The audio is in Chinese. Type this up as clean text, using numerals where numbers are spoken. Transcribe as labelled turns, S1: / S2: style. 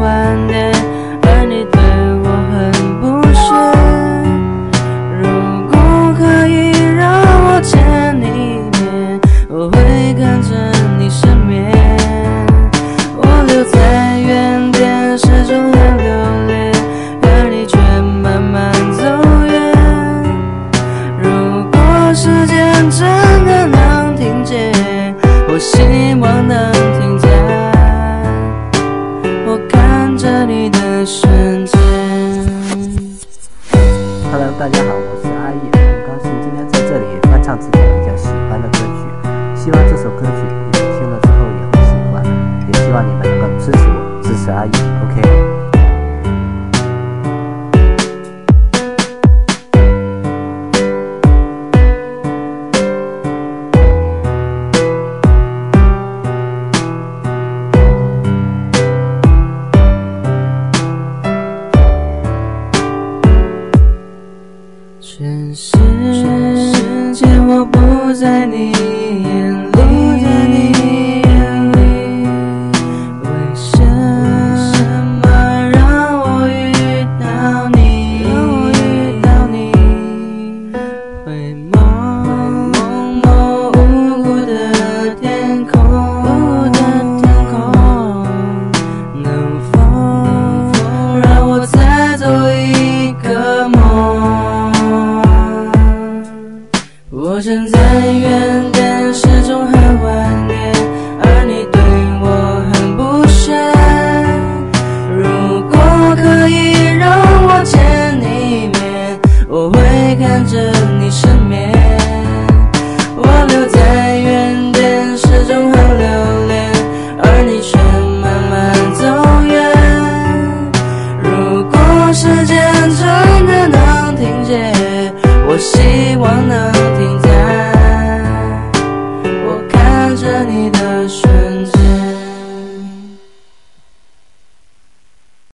S1: 晚点，而你对我很不屑。如果可以让我见你面，我会跟着你失眠。我留在原点，始终很留恋，而你却慢慢走远。如果时间真的能停止，我希望能听见我看着你的瞬间。
S2: Hello， 大家好，我是阿义，很高兴今天在这里翻唱自己比较喜欢的歌曲，希望这首歌曲你们听了之后也会喜欢，也希望你们能够支持我，支持阿义 ，OK。